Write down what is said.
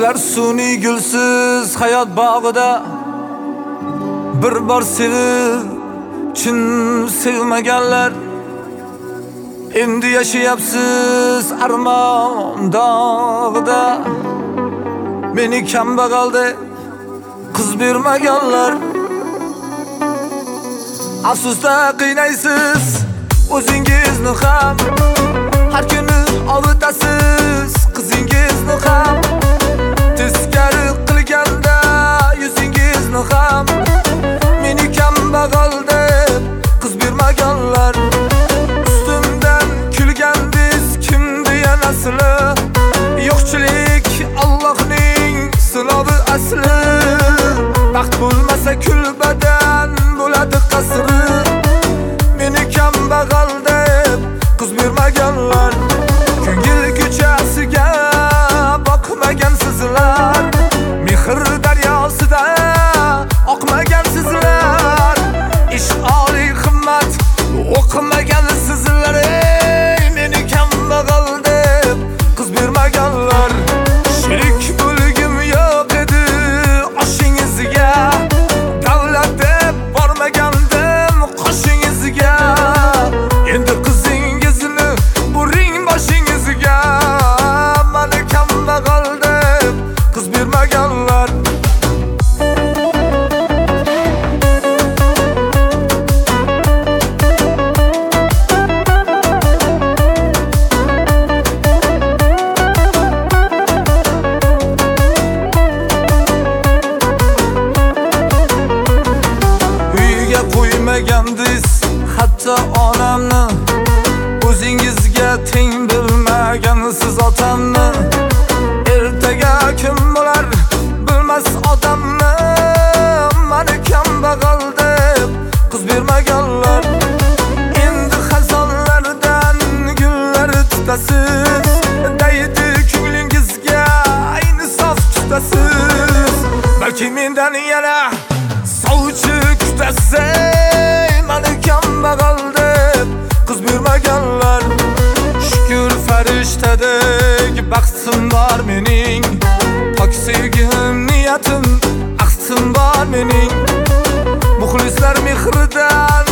Ular suni gulsiz hayot bog'ida bir bor sevib chin sevmaganlar. Endi yashayapsiz armon dog'ida. Meni kambag'al deb qiz bermaganlar. Afsusda qiynaysiz o'zingizni ham, har kuni ovutasiz qizingizni ham. Teskari qilganda yuzingizni ham. Meni kambag'al deb qiz bermaganlar. Ustimdan kulgandiz kim deyanasili. Yo'qchilik Allohning sinovi asli. Baxt bo'lmasa kulbadan bo'ladi qasri. Meni kambag'al deb qiz bermaganlar. Ko'ngil ko'chasiga boqmagansizlar. Mehr daryosida oqmagansizlar. Ish oliy qimmat o'qimagansizlar. Meni kambag'al deb qiz bermaganlar. Sherik bo'lgim yo'q edi oshingizga. Davlat deb bormagandim qoshingizga. Endi qizingizni buring boshingizga. Meni kambag'al deb qiz bermaganlar. Uyga qo'ymagandiz hatto onamni. O'zingizga teng bilmagansiz otamni. Ertaga kim bo'lar bilmas odamni. Meni kambag'al deb qiz bermaganlar. Endi xazonlardan gullar tutasiz. Daydi ko'nglingizga ayni sof tutasiz. Balki mendan yana sovchi kutasiz. Meni kambag'al deb qiz bermaganlar. Shukr farishtadek baxtim bor mening. Pok sevgim niyatim aqsim bor mening. Muxlislar mehridan